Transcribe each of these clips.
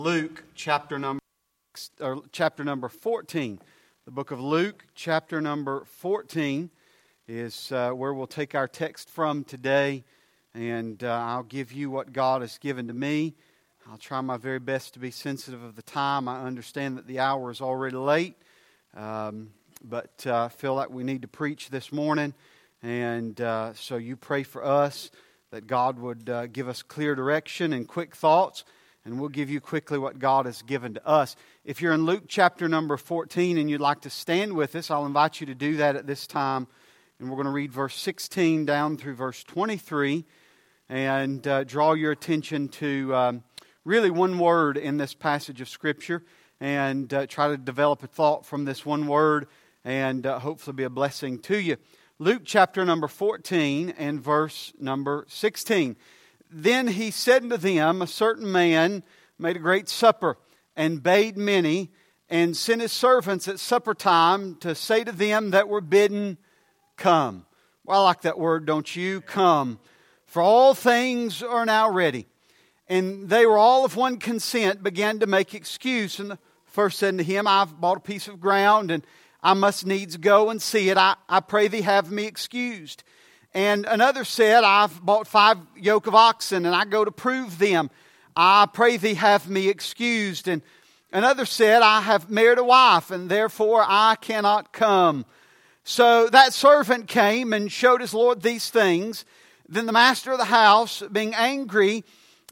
Luke chapter number 14. The book of Luke chapter number 14 is where we'll take our text from today, and I'll give you what God has given to me. I'll try my very best to be sensitive of the time. I understand that the hour is already late, but I feel like we need to preach this morning, and so you pray for us that God would give us clear direction and quick thoughts. And we'll give you quickly what God has given to us. If you're in Luke chapter number 14 and you'd like to stand with us, I'll invite you to do that at this time. And we're going to read verse 16 down through verse 23 and draw your attention to really one word in this passage of Scripture and try to develop a thought from this one word and hopefully be a blessing to you. Luke chapter number 14 and verse number 16. Then he said unto them, a certain man made a great supper, and bade many, and sent his servants at supper time to say to them that were bidden, Come. Well, I like that word, don't you? Come. For all things are now ready. And they were all of one consent, began to make excuse. And the first said unto him, I've bought a piece of ground, and I must needs go and see it. I pray thee have me excused. And another said, I've bought 5 yoke of oxen, and I go to prove them. I pray thee have me excused. And another said, I have married a wife, and therefore I cannot come. So that servant came and showed his Lord these things. Then the master of the house, being angry,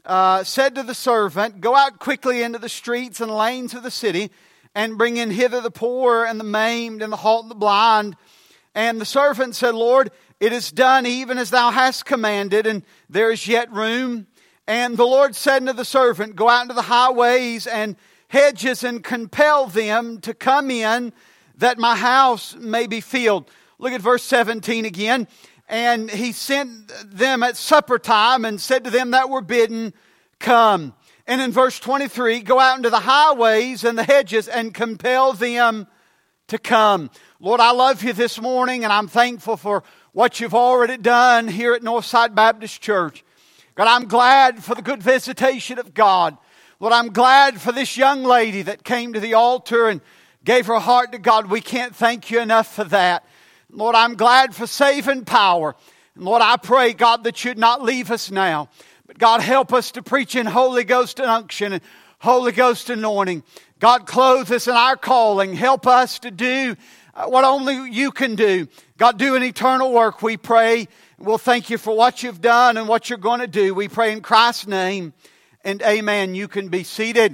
said to the servant, Go out quickly into the streets and lanes of the city, and bring in hither the poor and the maimed and the halt and the blind. And the servant said, Lord, it is done even as thou hast commanded, and there is yet room. And the Lord said unto the servant, Go out into the highways and hedges and compel them to come in, that my house may be filled. Look at verse 17 again. And he sent them at supper time and said to them that were bidden, Come. And in verse 23, Go out into the highways and the hedges and compel them to come. Lord, I love you this morning, and I'm thankful for what you've already done here at Northside Baptist Church. God, I'm glad for the good visitation of God. Lord, I'm glad for this young lady that came to the altar and gave her heart to God. We can't thank you enough for that. Lord, I'm glad for saving power. And Lord, I pray, God, that you'd not leave us now. But God, help us to preach in Holy Ghost and unction and Holy Ghost anointing. God, clothe us in our calling. Help us to do what only you can do. God, do an eternal work, we pray. We'll thank you for what you've done and what you're going to do. We pray in Christ's name, and amen. You can be seated.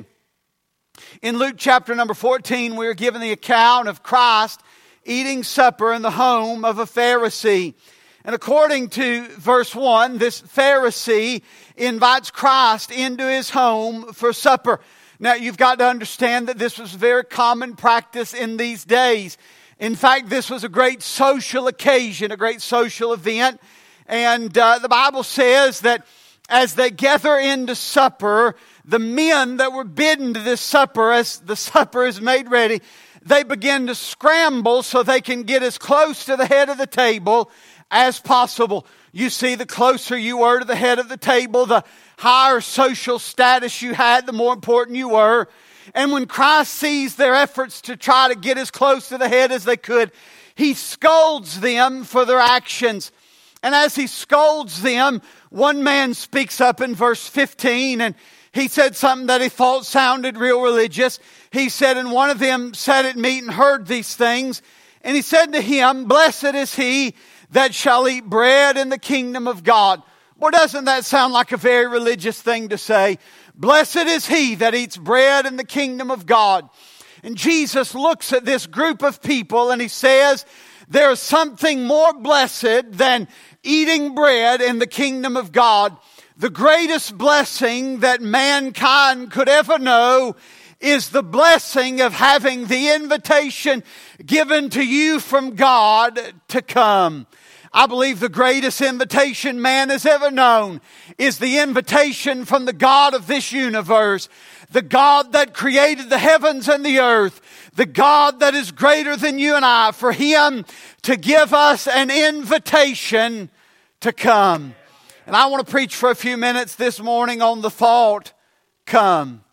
In Luke chapter number 14, we are given the account of Christ eating supper in the home of a Pharisee. And according to verse 1, this Pharisee invites Christ into his home for supper. Now, you've got to understand that this was very common practice in these days. In fact, this was a great social occasion, a great social event. And the Bible says that as they gather into supper, the men that were bidden to this supper, as the supper is made ready, they begin to scramble so they can get as close to the head of the table as possible. You see, the closer you were to the head of the table, the higher social status you had, the more important you were. And when Christ sees their efforts to try to get as close to the head as they could, He scolds them for their actions. And as He scolds them, one man speaks up in verse 15, and he said something that he thought sounded real religious. He said, and one of them sat at meat and heard these things. And he said to him, Blessed is he that shall eat bread in the kingdom of God. Well, doesn't that sound like a very religious thing to say? Blessed is he that eats bread in the kingdom of God. And Jesus looks at this group of people and He says, there's something more blessed than eating bread in the kingdom of God. The greatest blessing that mankind could ever know is the blessing of having the invitation given to you from God to come. I believe the greatest invitation man has ever known is the invitation from the God of this universe, the God that created the heavens and the earth, the God that is greater than you and I, for Him to give us an invitation to come. And I want to preach for a few minutes this morning on the thought, come.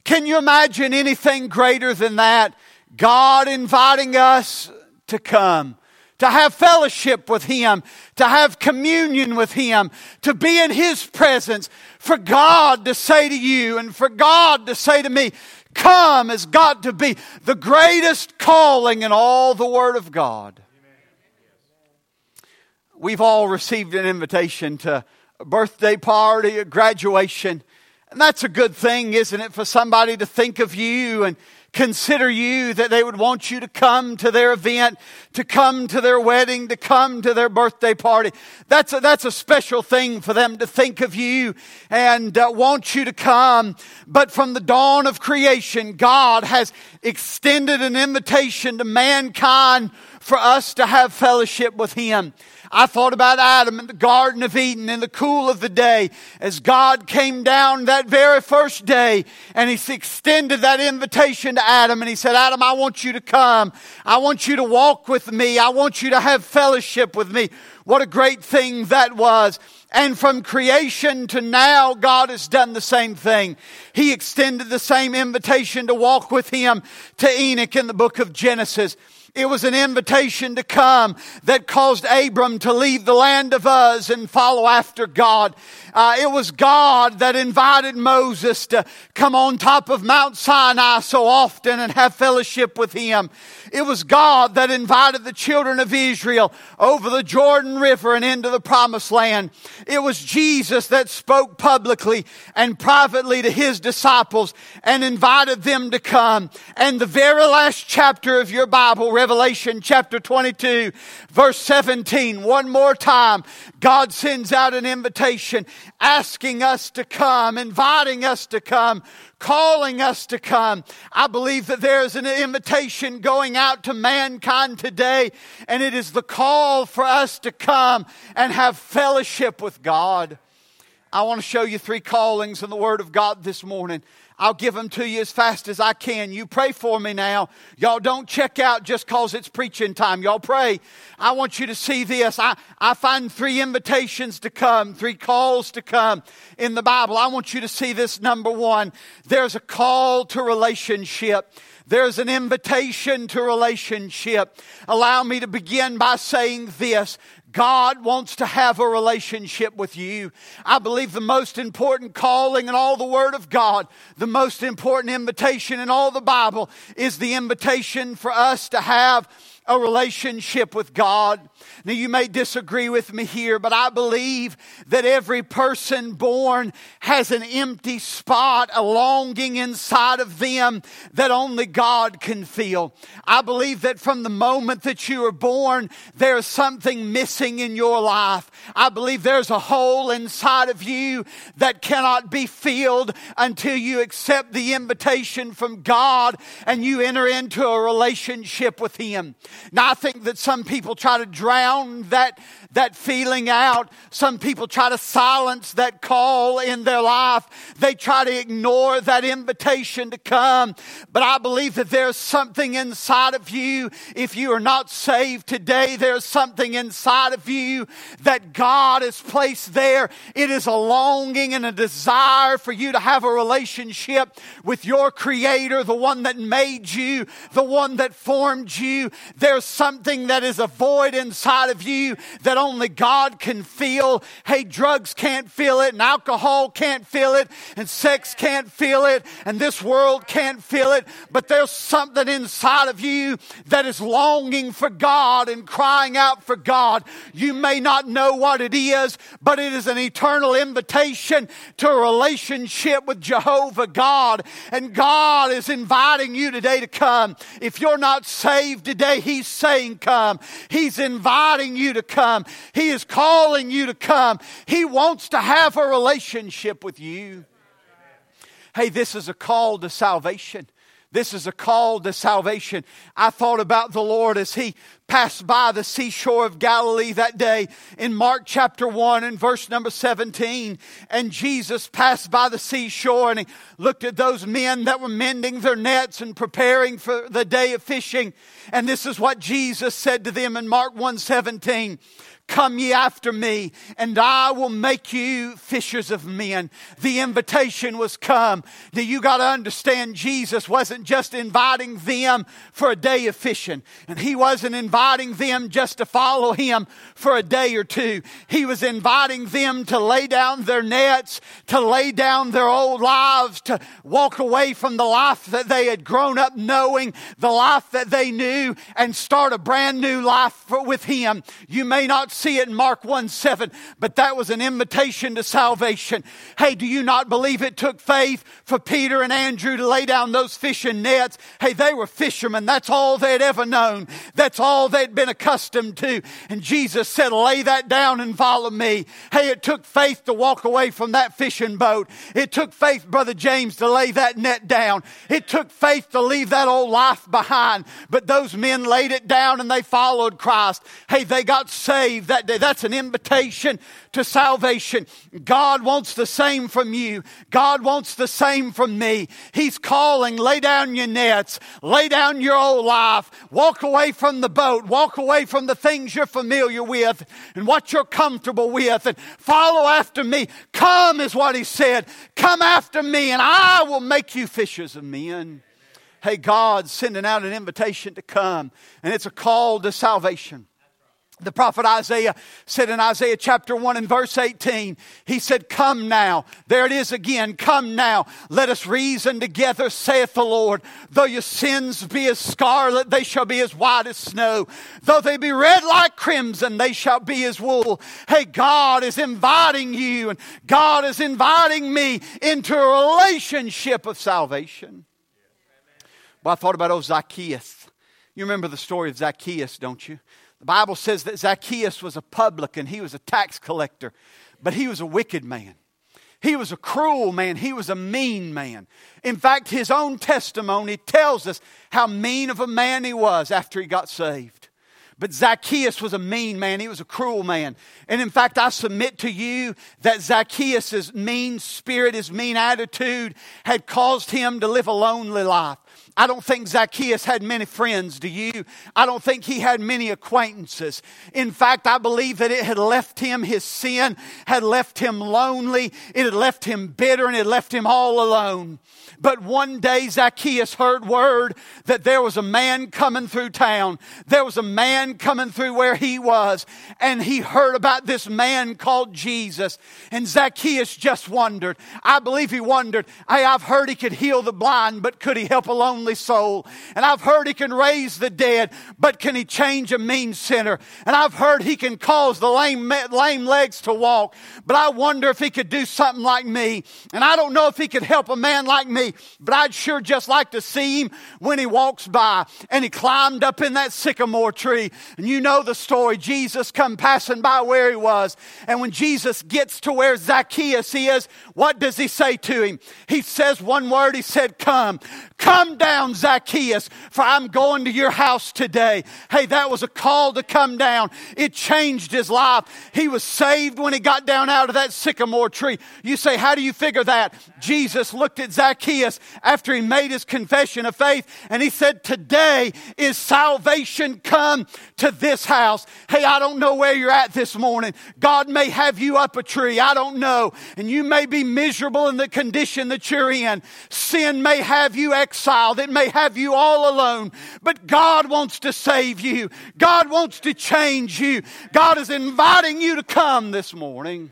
Can you imagine anything greater than that? God inviting us to come, to have fellowship with Him, to have communion with Him, to be in His presence, for God to say to you and for God to say to me, come, has got to be the greatest calling in all the Word of God. We've all received an invitation to a birthday party, a graduation. And that's a good thing, isn't it, for somebody to think of you and consider you, that they would want you to come to their event, to come to their wedding, to come to their birthday party. That's a special thing for them to think of you and want you to come. But from the dawn of creation, God has extended an invitation to mankind for us to have fellowship with Him. I thought about Adam in the Garden of Eden in the cool of the day as God came down that very first day and He extended that invitation to Adam and He said, Adam, I want you to come. I want you to walk with me. I want you to have fellowship with me. What a great thing that was. And from creation to now, God has done the same thing. He extended the same invitation to walk with Him to Enoch in the book of Genesis. It was an invitation to come that caused Abram to leave the land of Uz and follow after God. It was God that invited Moses to come on top of Mount Sinai so often and have fellowship with Him. It was God that invited the children of Israel over the Jordan River and into the Promised Land. It was Jesus that spoke publicly and privately to His disciples and invited them to come. And the very last chapter of your Bible, Revelation chapter 22, verse 17, one more time, God sends out an invitation asking us to come, inviting us to come, calling us to come. I believe that there is an invitation going out to mankind today, and it is the call for us to come and have fellowship with God. I want to show you 3 callings in the Word of God this morning. I'll give them to you as fast as I can. You pray for me now. Y'all don't check out just because it's preaching time. Y'all pray. I want you to see this. I find 3 invitations to come, 3 calls to come in the Bible. I want you to see this. Number 1, there's a call to relationship. There's an invitation to relationship. Allow me to begin by saying this. God wants to have a relationship with you. I believe the most important calling in all the Word of God, the most important invitation in all the Bible, is the invitation for us to have a relationship with God. Now you may disagree with me here, but I believe that every person born has an empty spot, a longing inside of them that only God can fill. I believe that from the moment that you are born, there's something missing in your life. I believe there's a hole inside of you that cannot be filled until you accept the invitation from God and you enter into a relationship with Him. Now, I think that some people try to drown that feeling out. Some people try to silence that call in their life. They try to ignore that invitation to come. But I believe that there's something inside of you. If you are not saved today, there's something inside of you that God has placed there. It is a longing and a desire for you to have a relationship with your Creator, the one that made you, the one that formed you. There's something that is a void inside of you that only God can fill. Hey, drugs can't fill it, and alcohol can't fill it, and sex can't fill it, and this world can't fill it. But there's something inside of you that is longing for God and crying out for God. You may not know what it is, but it is an eternal invitation to a relationship with Jehovah God. And God is inviting you today to come. If you're not saved today, He's saying come. He's inviting you to come. He is calling you to come. He wants to have a relationship with you. Hey, this is a call to salvation. This is a call to salvation. I thought about the Lord as He passed by the seashore of Galilee that day in Mark chapter 1 and verse number 17. And Jesus passed by the seashore and he looked at those men that were mending their nets and preparing for the day of fishing. And this is what Jesus said to them in Mark 1:17. Come ye after me, and I will make you fishers of men. The invitation was come. Now you got to understand, Jesus wasn't just inviting them for a day of fishing. And He wasn't inviting them just to follow Him for a day or two. He was inviting them to lay down their nets, to lay down their old lives, to walk away from the life that they had grown up knowing, the life that they knew, and start a brand new life with Him. You may not see it in Mark 1:7, but that was an invitation to salvation. Hey, do you not believe it took faith for Peter and Andrew to lay down those fishing nets? Hey, they were fishermen. That's all they'd ever known. That's all they'd been accustomed to. And Jesus said, lay that down and follow me. Hey, it took faith to walk away from that fishing boat. It took faith, Brother James, to lay that net down. It took faith to leave that old life behind. But those men laid it down and they followed Christ. Hey, they got saved that day. That's an invitation to salvation. God wants the same from you. God wants the same from me. He's calling, lay down your nets, lay down your old life, walk away from the boat, walk away from the things you're familiar with and what you're comfortable with, and follow after me. Come is what He said. Come after me and I will make you fishers of men. Hey, God's sending out an invitation to come, and it's a call to salvation. The prophet Isaiah said in Isaiah chapter 1 and verse 18, he said, come now. There it is again. Come now. Let us reason together, saith the Lord. Though your sins be as scarlet, they shall be as white as snow. Though they be red like crimson, they shall be as wool. Hey, God is inviting you, and God is inviting me into a relationship of salvation. Well, I thought about old Zacchaeus. You remember the story of Zacchaeus, don't you? The Bible says that Zacchaeus was a publican. He was a tax collector, but he was a wicked man. He was a cruel man. He was a mean man. In fact, his own testimony tells us how mean of a man he was after he got saved. But Zacchaeus was a mean man. He was a cruel man. And in fact, I submit to you that Zacchaeus' mean spirit, his mean attitude had caused him to live a lonely life. I don't think Zacchaeus had many friends, do you? I don't think he had many acquaintances. In fact, I believe that it had left him, his sin had left him lonely, it had left him bitter, and it left him all alone. But one day Zacchaeus heard word that there was a man coming through town. There was a man coming through where he was. And he heard about this man called Jesus. And Zacchaeus just wondered. I believe he wondered, hey, I've heard he could heal the blind, but could he help a lonely soul? And I've heard he can raise the dead, but can he change a mean sinner? And I've heard he can cause the lame legs to walk, but I wonder if he could do something like me. And I don't know if he could help a man like me, but I'd sure just like to see him when he walks by. And he climbed up in that sycamore tree. And you know the story. Jesus come passing by where he was. And when Jesus gets to where Zacchaeus is, what does he say to him? He says one word. He said, come. Come down, Zacchaeus, for I'm going to your house today. Hey, that was a call to come down. It changed his life. He was saved when he got down out of that sycamore tree. You say, how do you figure that? Jesus looked at Zacchaeus after he made his confession of faith, and he said, today is salvation come to this house. Hey, I don't know where you're at this morning. God may have you up a tree. I don't know. And you may be miserable in the condition that you're in. Sin may have you exiled. It may have you all alone. But God wants to save you. God wants to change you. God is inviting you to come this morning.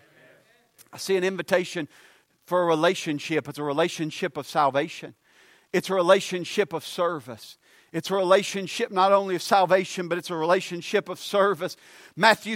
I see an invitation for a relationship. It's a relationship of salvation. It's a relationship of service. It's a relationship not only of salvation, but it's a relationship of service. Matthew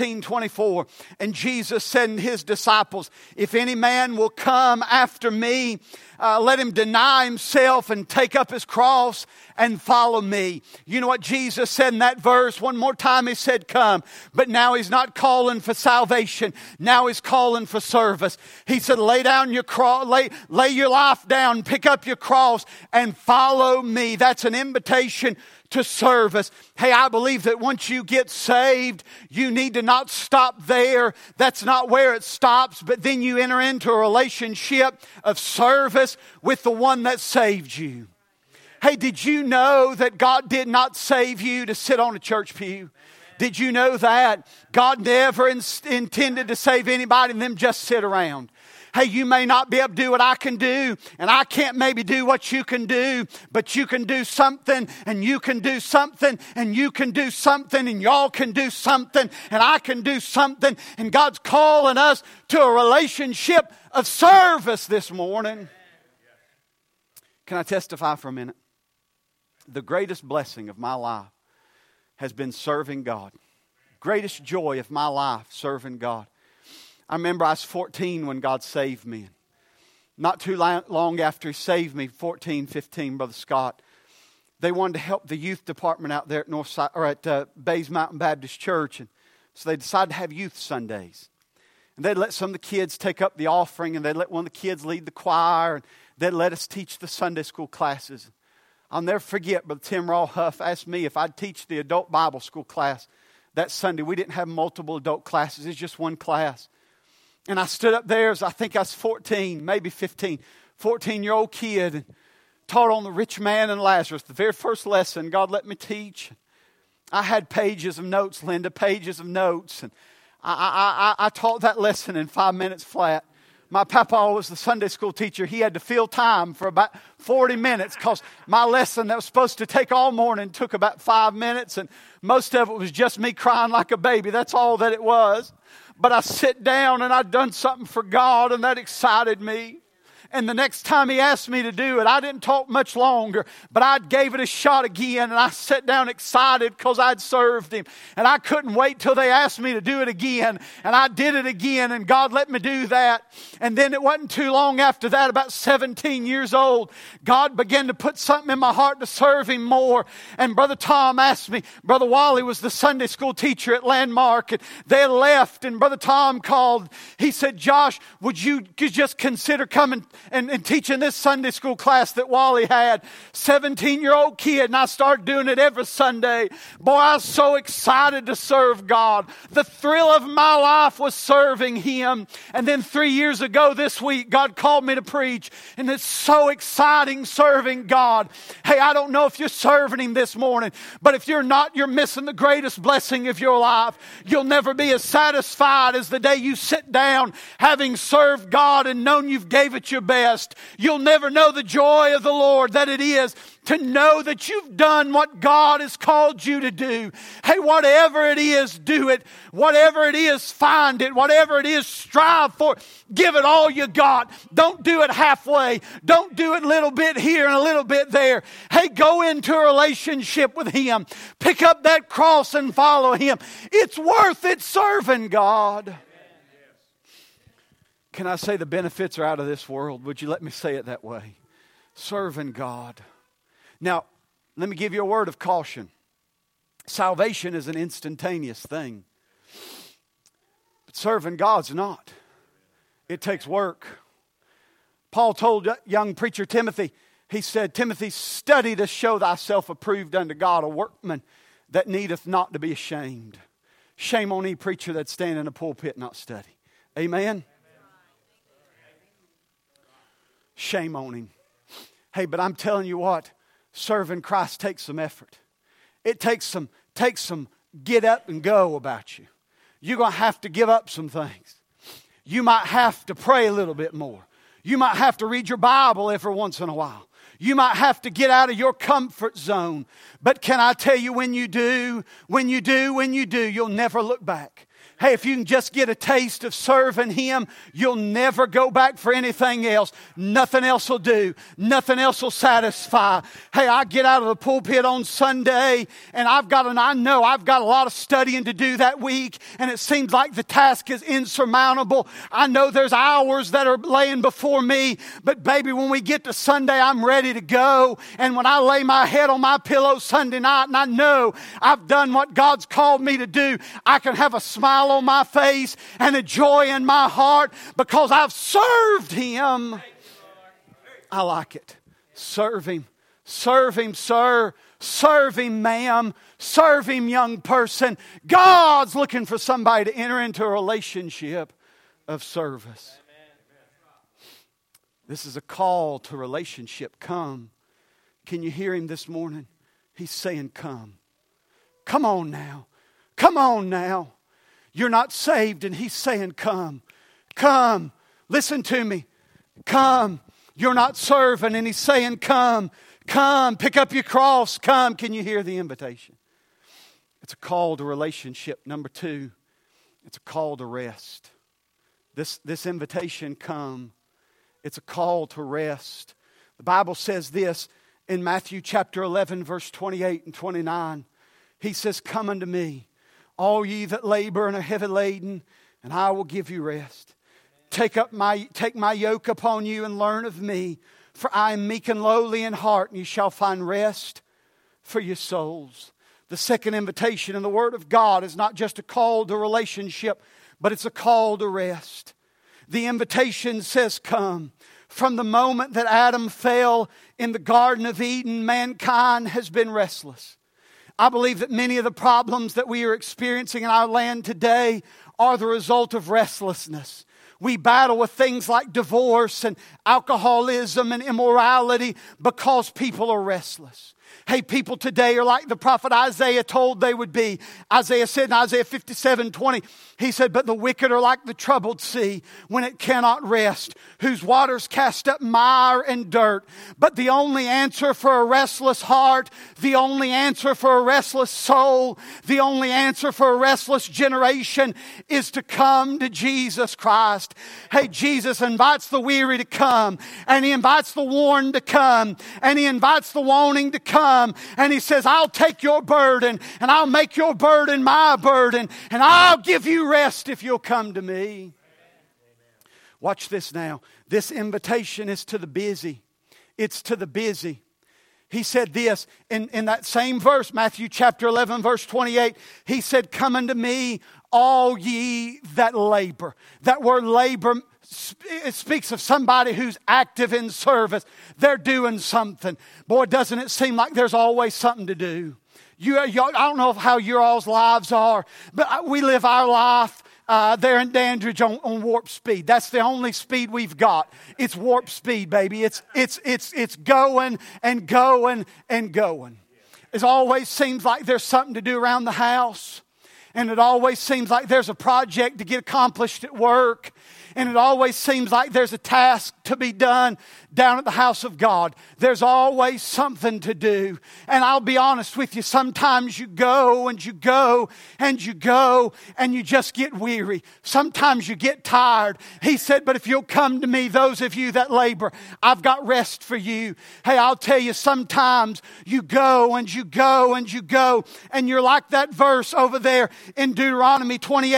16:24. And Jesus said to his disciples, if any man will come after me, let him deny himself and take up his cross and follow me. You know what Jesus said in that verse? One more time he said, come. But now he's not calling for salvation. Now he's calling for service. He said, lay down your cross, lay your life down, pick up your cross and follow me. That's an invitation invitation to service. Hey, I believe that once you get saved, you need to not stop there. That's not where it stops, but then you enter into a relationship of service with the one that saved you. Hey, did you know that God did not save you to sit on a church pew? Did you know that? God never intended to save anybody and them just sit around. Hey, you may not be able to do what I can do, and I can't maybe do what you can do, but you can do something, and you can do something, and you can do something, and y'all can do something, and I can do something, and God's calling us to a relationship of service this morning. Can I testify for a minute? The greatest blessing of my life has been serving God. Greatest joy of my life, serving God. I remember I was 14 when God saved me. Not too long after He saved me, 14, 15, Brother Scott, they wanted to help the youth department out there at Northside or at Bays Mountain Baptist Church, and so they decided to have youth Sundays. And they'd let some of the kids take up the offering, and they'd let one of the kids lead the choir, and they'd let us teach the Sunday school classes. I'll never forget, Brother Tim Rawhuff asked me if I'd teach the adult Bible school class that Sunday. We didn't have multiple adult classes. It's just one class. And I stood up there as I think I was 14, maybe 15, 14-year-old kid, and taught on the rich man and Lazarus. The very first lesson God let me teach. I had pages of notes, Linda, pages of notes. And I taught that lesson in 5 minutes flat. My papa was the Sunday school teacher. He had to fill time for about 40 minutes because my lesson that was supposed to take all morning took about 5 minutes. And most of it was just me crying like a baby. That's all that it was. But I sit down and I'd done something for God, and that excited me. And the next time He asked me to do it, I didn't talk much longer, but I gave it a shot again, and I sat down excited because I'd served Him. And I couldn't wait till they asked me to do it again, and I did it again, and God let me do that. And then it wasn't too long after that, about 17 years old, God began to put something in my heart to serve Him more. And Brother Tom asked me, Brother Wally was the Sunday school teacher at Landmark, and they had left, and Brother Tom called. He said, Josh, would you just consider coming and teaching this Sunday school class that Wally had? 17-year-old kid, and I started doing it every Sunday. Boy, I was so excited to serve God. The thrill of my life was serving Him. And then 3 years ago this week, God called me to preach, and it's so exciting serving God. Hey, I don't know if you're serving Him this morning, but if you're not, you're missing the greatest blessing of your life. You'll never be as satisfied as the day you sit down having served God and known you've gave it your best. You'll never know the joy of the Lord that it is to know that you've done what God has called you to do. Hey, whatever it is, do it. Whatever it is, find it. Whatever it is, strive for it. Give it all you got. Don't do it halfway. Don't do it a little bit here and a little bit there. Hey, go into a relationship with Him. Pick up that cross and follow Him. It's worth it serving God. Can I say the benefits are out of this world? Would you let me say it that way? Serving God. Now, let me give you a word of caution. Salvation is an instantaneous thing. But serving God's not. It takes work. Paul told young preacher Timothy, he said, Timothy, study to show thyself approved unto God, a workman that needeth not to be ashamed. Shame on any preacher that stand in a pulpit and not study. Amen? Shame on him. Hey, but I'm telling you what, serving Christ takes some effort. It takes some get up and go about you. You're going to have to give up some things. You might have to pray a little bit more. You might have to read your Bible every once in a while. You might have to get out of your comfort zone. But can I tell you, when you do, you'll never look back. Hey, if you can just get a taste of serving Him, you'll never go back for anything else. Nothing else will do. Nothing else will satisfy. Hey, I get out of the pulpit on Sunday, and I know I've got a lot of studying to do that week, and it seems like the task is insurmountable. I know there's hours that are laying before me, but baby, when we get to Sunday, I'm ready to go. And when I lay my head on my pillow Sunday night, and I know I've done what God's called me to do, I can have a smile on my face and a joy in my heart because I've served Him. I like it. Serve Him. Serve Him, sir. Serve Him, ma'am. Serve Him, young person. God's looking for somebody to enter into a relationship of service. This is a call to relationship. Come. Can you hear Him this morning? He's saying, come. Come on now. Come on now. You're not saved and He's saying, come. Come. Listen to me. Come. You're not serving and He's saying, come. Come. Pick up your cross. Come. Can you hear the invitation? It's a call to relationship. Number 2, it's a call to rest. This invitation, come. It's a call to rest. The Bible says this in Matthew chapter 11, verse 28 and 29. He says, come unto me, all ye that labor and are heavy laden, and I will give you rest. Take my yoke upon you and learn of me, for I am meek and lowly in heart, and you shall find rest for your souls. The second invitation in the Word of God is not just a call to relationship, but it's a call to rest. The invitation says, come. From the moment that Adam fell in the Garden of Eden, mankind has been restless. I believe that many of the problems that we are experiencing in our land today are the result of restlessness. We battle with things like divorce and alcoholism and immorality because people are restless. Hey, people today are like the prophet Isaiah told they would be. Isaiah said in Isaiah 57:20, he said, but the wicked are like the troubled sea when it cannot rest, whose waters cast up mire and dirt. But the only answer for a restless heart, the only answer for a restless soul, the only answer for a restless generation is to come to Jesus Christ. Hey, Jesus invites the weary to come, and He invites the worn to come, and He invites the wanting to come. And He says, I'll take your burden and I'll make your burden my burden, and I'll give you rest if you'll come to me. Amen. Watch this now. This invitation is to the busy. It's to the busy. He said this in that same verse, Matthew chapter 11, verse 28. He said, come unto me, all ye that labor. That word labor, it speaks of somebody who's active in service. They're doing something. Boy, doesn't it seem like there's always something to do. I don't know how your all's lives are, but we live our life there in Dandridge on warp speed. That's the only speed we've got. It's warp speed, baby. It's going and going and going. It always seems like there's something to do around the house. And it always seems like there's a project to get accomplished at work. And it always seems like there's a task to be done down at the house of God. There's always something to do. And I'll be honest with you, sometimes you go and you go and you go and you just get weary. Sometimes you get tired. He said, but if you'll come to me, those of you that labor, I've got rest for you. Hey, I'll tell you, sometimes you go and you go and you go, and you're like that verse over there in Deuteronomy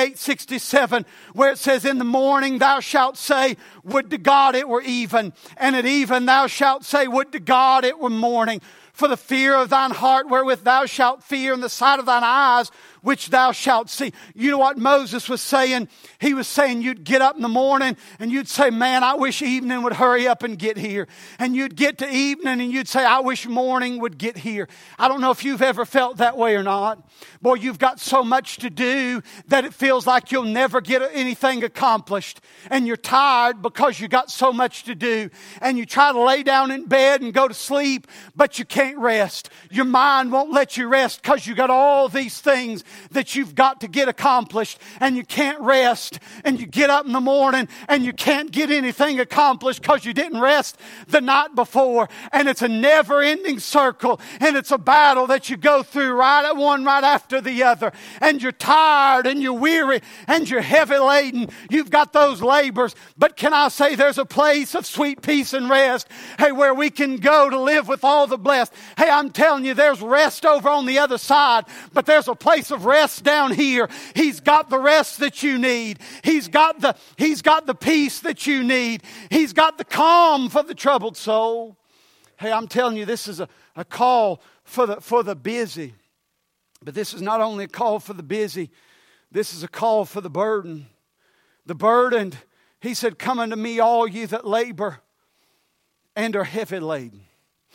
28:67, where it says, in the morning thou shalt say, would to God it were even. And at even thou shalt say, would to God it were morning. For the fear of thine heart wherewith thou shalt fear, and the sight of thine eyes which thou shalt see. You know what Moses was saying? He was saying you'd get up in the morning and you'd say, man, I wish evening would hurry up and get here. And you'd get to evening and you'd say, I wish morning would get here. I don't know if you've ever felt that way or not. Boy, you've got so much to do that it feels like you'll never get anything accomplished. And you're tired because you got so much to do. And you try to lay down in bed and go to sleep, but you can't rest. Your mind won't let you rest because you got all these things that you've got to get accomplished, and you can't rest. And you get up in the morning and you can't get anything accomplished because you didn't rest the night before. And it's a never-ending circle, and it's a battle that you go through right after the other. And you're tired and you're weary and you're heavy laden. You've got those labors. But can I say there's a place of sweet peace and rest, hey, where we can go to live with all the blessed. Hey, I'm telling you, there's rest over on the other side, but there's a place of rest down here. He's got the rest that you need. He's got the peace that you need. He's got the calm for the troubled soul. Hey, I'm telling you, this is a call for the busy. But this is not only a call for the busy, this is a call for the burden. The burdened, he said, come unto me all ye that labor and are heavy laden.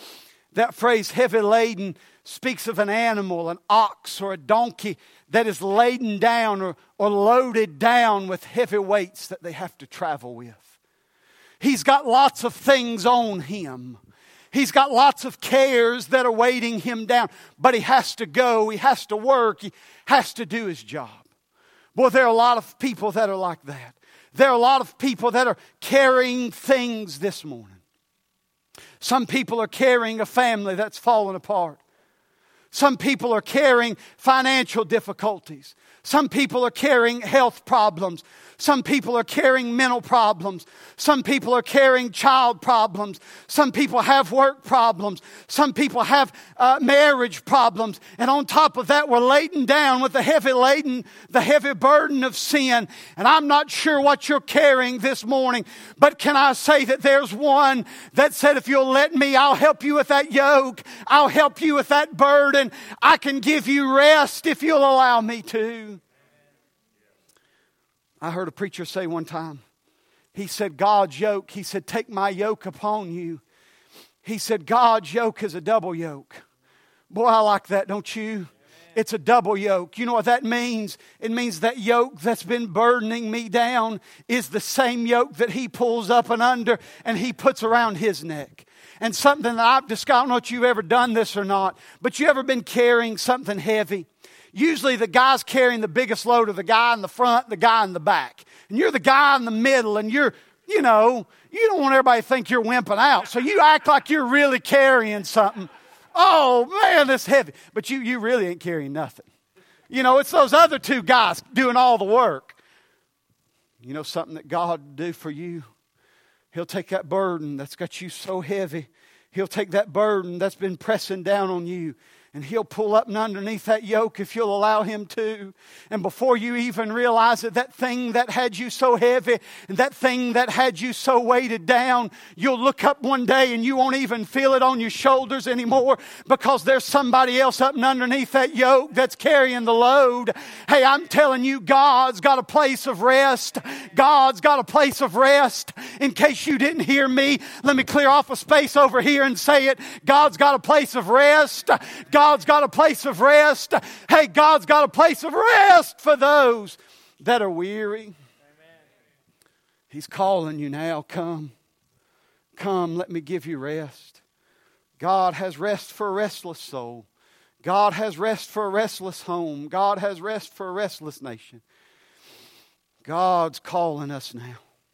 That phrase, heavy laden, speaks of an animal, an ox or a donkey that is laden down or loaded down with heavy weights that they have to travel with. He's got lots of things on him. He's got lots of cares that are weighting him down. But he has to go. He has to work. He has to do his job. Boy, there are a lot of people that are like that. There are a lot of people that are carrying things this morning. Some people are carrying a family that's fallen apart. Some people are carrying financial difficulties. Some people are carrying health problems. Some people are carrying mental problems. Some people are carrying child problems. Some people have work problems. Some people have marriage problems. And on top of that, we're laden down with the heavy burden of sin. And I'm not sure what you're carrying this morning, but can I say that there's one that said, if you'll let me, I'll help you with that yoke. I'll help you with that burden. I can give you rest if you'll allow me to. I heard a preacher say one time, he said, God's yoke, he said, take my yoke upon you. He said, God's yoke is a double yoke. Boy, I like that, don't you? Amen. It's a double yoke. You know what that means? It means that yoke that's been burdening me down is the same yoke that he pulls up and under and he puts around his neck. And something that I've discovered, I don't know if you've ever done this or not, but you ever been carrying something heavy? Usually the guy's carrying the biggest load of the guy in the front, the guy in the back. And you're the guy in the middle and you don't want everybody to think you're wimping out. So you act like you're really carrying something. Oh man, that's heavy. But you really ain't carrying nothing. It's those other two guys doing all the work. You know something that God will do for you? He'll take that burden that's got you so heavy. He'll take that burden that's been pressing down on you. And He'll pull up and underneath that yoke if you'll allow Him to. And before you even realize it, that thing that had you so heavy and that thing that had you so weighted down, you'll look up one day and you won't even feel it on your shoulders anymore because there's somebody else up and underneath that yoke that's carrying the load. Hey, I'm telling you, God's got a place of rest. God's got a place of rest. In case you didn't hear me, let me clear off a space over here and say it. God's got a place of rest. God's got a place of rest. Hey, God's got a place of rest for those that are weary. Amen. He's calling you now. Come. Come, let me give you rest. God has rest for a restless soul. God has rest for a restless home. God has rest for a restless nation. God's calling us now. Amen.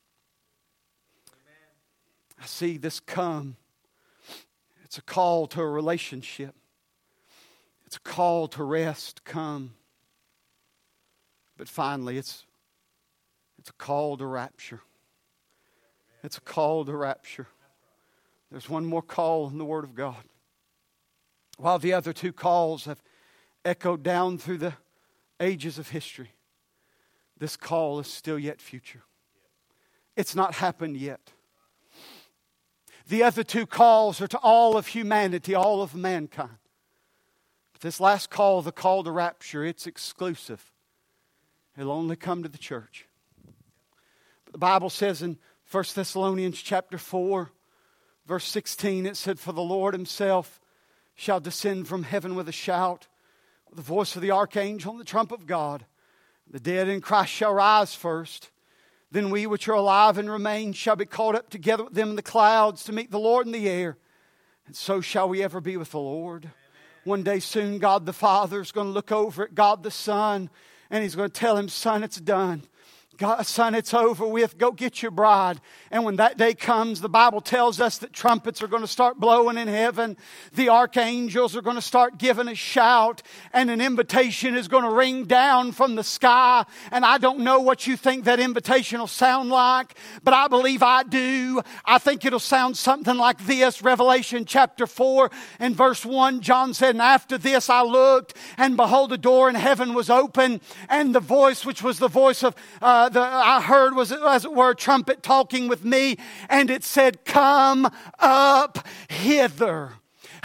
I see this come. It's a call to a relationship. It's a call to rest, come. But finally, it's a call to rapture. It's a call to rapture. There's one more call in the Word of God. While the other two calls have echoed down through the ages of history, this call is still yet future. It's not happened yet. The other two calls are to all of humanity, all of mankind. This last call, the call to rapture, it's exclusive. It'll only come to the church. But the Bible says in 1 Thessalonians chapter 4, verse 16, it said, "For the Lord Himself shall descend from heaven with a shout, with the voice of the archangel and the trump of God. The dead in Christ shall rise first. Then we which are alive and remain shall be caught up together with them in the clouds to meet the Lord in the air. And so shall we ever be with the Lord." One day soon, God the Father is going to look over at God the Son, and He's going to tell Him, "Son, it's done. God, son, it's over with. Go get your bride." And when that day comes, the Bible tells us that trumpets are going to start blowing in heaven. The archangels are going to start giving a shout. And an invitation is going to ring down from the sky. And I don't know what you think that invitation will sound like, but I believe I do. I think it'll sound something like this. Revelation chapter 4 and verse 1, John said, "And after this I looked, and behold, a door in heaven was open. And the voice, which was the voice of I heard was, as it were, a trumpet talking with me, and it said, 'Come up hither.'"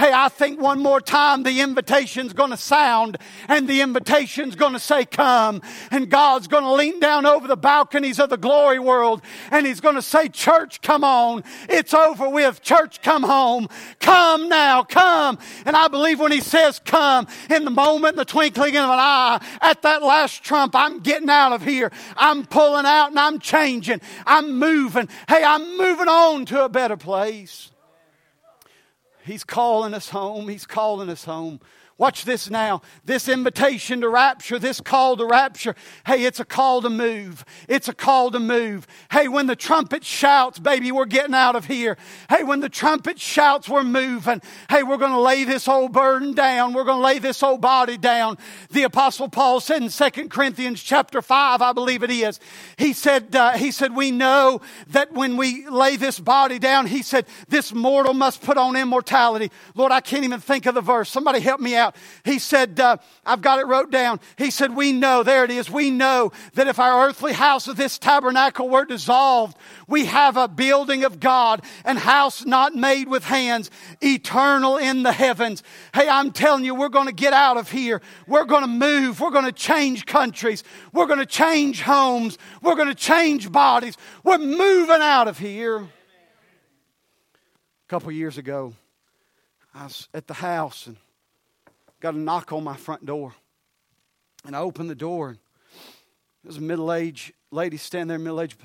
Hey, I think one more time the invitation's going to sound, and the invitation's going to say, come. And God's going to lean down over the balconies of the glory world, and He's going to say, church, come on. It's over with. Church, come home. Come now, come. And I believe when He says come, in the moment, in the twinkling of an eye, at that last trump, I'm getting out of here. I'm pulling out and I'm changing. I'm moving. Hey, I'm moving on to a better place. He's calling us home. He's calling us home. Watch this now. This invitation to rapture, this call to rapture. Hey, it's a call to move. It's a call to move. Hey, when the trumpet shouts, baby, we're getting out of here. Hey, when the trumpet shouts, we're moving. Hey, we're going to lay this old burden down. We're going to lay this old body down. The Apostle Paul said in 2 Corinthians chapter 5, I believe it is, he said, we know that when we lay this body down, he said, this mortal must put on immortality. Lord, I can't even think of the verse. Somebody help me out. He said, I've got it wrote down. He said, we know, there it is. We know that if our earthly house of this tabernacle were dissolved, we have a building of God, and house not made with hands, eternal in the heavens. Hey, I'm telling you, we're going to get out of here. We're going to move. We're going to change countries. We're going to change homes. We're going to change bodies. We're moving out of here. A couple years ago, I was at the house and got a knock on my front door. And I opened the door, and there was a middle-aged lady standing there,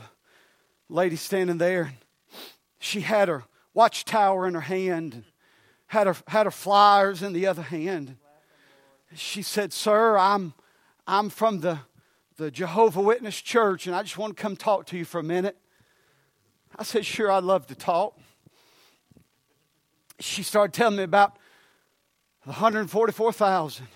and she had her watchtower in her hand, and had her flyers in the other hand. She said, sir, I'm from the Jehovah Witness Church, and I just want to come talk to you for a minute. I said, sure, I'd love to talk. She started telling me about the 144,000.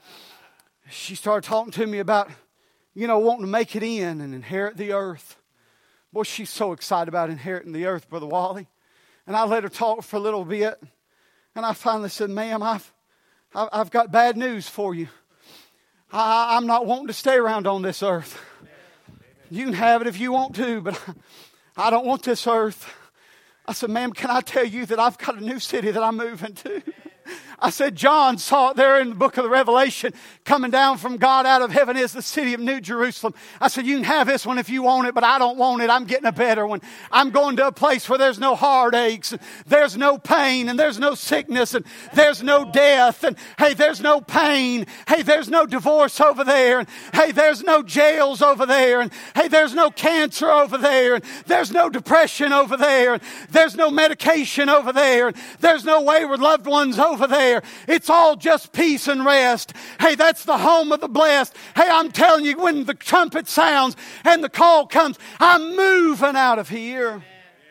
She started talking to me about, wanting to make it in and inherit the earth. Boy, she's so excited about inheriting the earth, Brother Wally. And I let her talk for a little bit. And I finally said, ma'am, I've got bad news for you. I'm not wanting to stay around on this earth. You can have it if you want to, but I don't want this earth. I said, ma'am, can I tell you that I've got a new city that I'm moving to? I said, John saw it there in the book of the Revelation. Coming down from God out of heaven is the city of New Jerusalem. I said, you can have this one if you want it, but I don't want it. I'm getting a better one. I'm going to a place where there's no heartaches, and there's no pain, and there's no sickness, and there's no death, and hey, there's no pain. Hey, there's no divorce over there, and hey, there's no jails over there, and hey, there's no cancer over there, and there's no depression over there, and there's no medication over there, and there's no wayward loved ones over there. It's all just peace and rest. Hey, that's the home of the blessed. Hey, I'm telling you, when the trumpet sounds and the call comes, I'm moving out of here.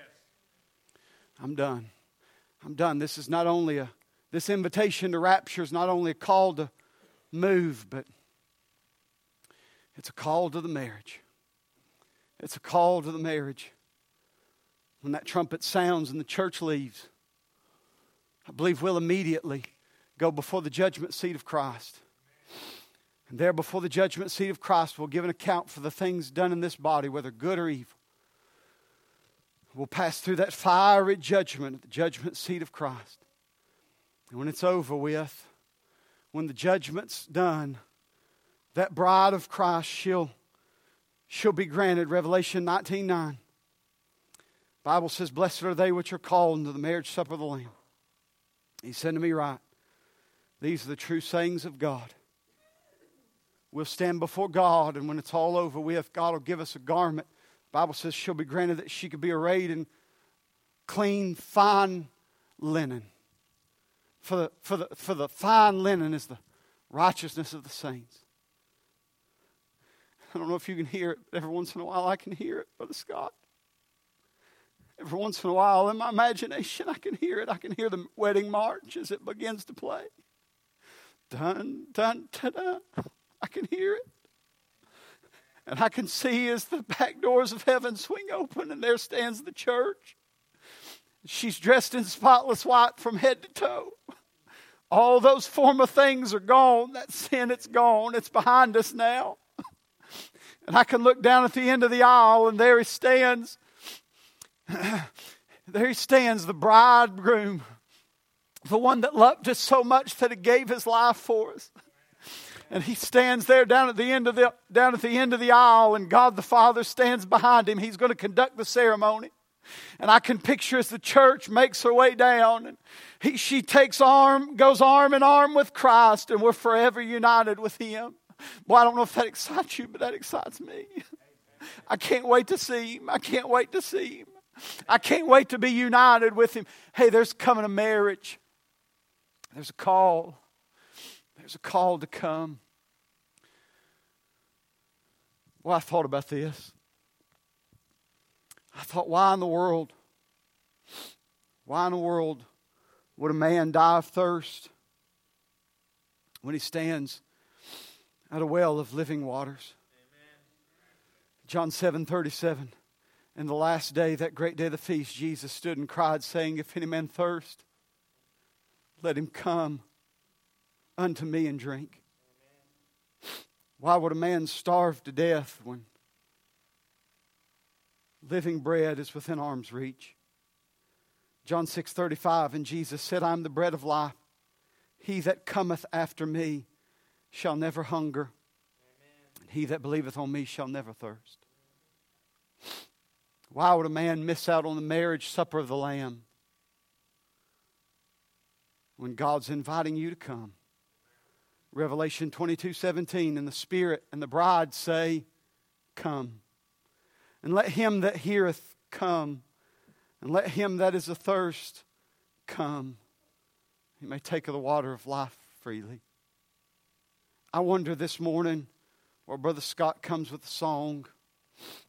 I'm done. I'm done. This invitation to rapture is not only a call to move, but it's a call to the marriage. It's a call to the marriage. When that trumpet sounds and the church leaves, I believe we'll immediately go before the judgment seat of Christ. And there before the judgment seat of Christ, we'll give an account for the things done in this body, whether good or evil. We'll pass through that fiery judgment at the judgment seat of Christ. And when it's over with, when the judgment's done, that bride of Christ, she'll be granted. Revelation 19:9. The Bible says, blessed are they which are called into the marriage supper of the Lamb. He said to me, right, these are the true sayings of God. We'll stand before God, and when it's all over with, God will give us a garment. The Bible says she'll be granted that she could be arrayed in clean, fine linen. For the fine linen is the righteousness of the saints. I don't know if you can hear it, but every once in a while I can hear it, Brother Scott. Every once in a while in my imagination I can hear it. I can hear the wedding march as it begins to play. Dun, dun, dun, dun. I can hear it. And I can see as the back doors of heaven swing open and there stands the church. She's dressed in spotless white from head to toe. All those former things are gone. That sin, it's gone. It's behind us now. And I can look down at the end of the aisle and there he stands. There he stands, the bridegroom. The one that loved us so much that He gave His life for us. And He stands there down at the end of the aisle, and God the Father stands behind Him. He's going to conduct the ceremony. And I can picture as the church makes her way down, and she goes arm in arm with Christ, and we're forever united with Him. Boy, I don't know if that excites you, but that excites me. I can't wait to see Him. I can't wait to see Him. I can't wait to be united with Him. Hey, there's coming a marriage. There's a call. There's a call to come. Well, I thought about this. I thought, why in the world would a man die of thirst when he stands at a well of living waters? Amen. John 7:37. In the last day, that great day of the feast, Jesus stood and cried, saying, if any man thirst, let him come unto me and drink. Amen. Why would a man starve to death when living bread is within arm's reach? John 6:35, and Jesus said, I am the bread of life. He that cometh after me shall never hunger. Amen. And he that believeth on me shall never thirst. Why would a man miss out on the marriage supper of the Lamb when God's inviting you to come? Revelation 22:17, and the Spirit and the bride say, come. And let him that heareth come, and let him that is athirst come. He may take of the water of life freely. I wonder this morning, where Brother Scott comes with a song,